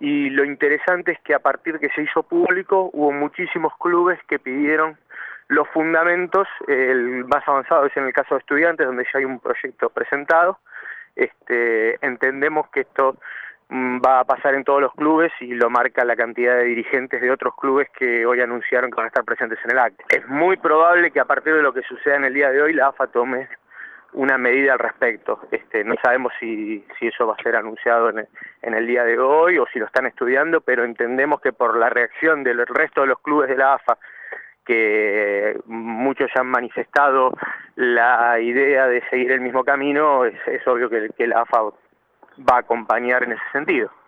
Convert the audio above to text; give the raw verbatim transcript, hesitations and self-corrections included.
y lo interesante es que a partir que se hizo público hubo muchísimos clubes que pidieron los fundamentos. El más avanzado es en el caso de Estudiantes, donde ya hay un proyecto presentado. Este, entendemos que esto va a pasar en todos los clubes y lo marca la cantidad de dirigentes de otros clubes que hoy anunciaron que van a estar presentes en el acto. Es muy probable que a partir de lo que suceda en el día de hoy la A F A tome una medida al respecto. Este, no sabemos si, si eso va a ser anunciado en el, en el día de hoy o si lo están estudiando, pero entendemos que por la reacción del resto de los clubes de la A F A, que muchos ya han manifestado la idea de seguir el mismo camino, es, es obvio que, que la A F A va a acompañar en ese sentido.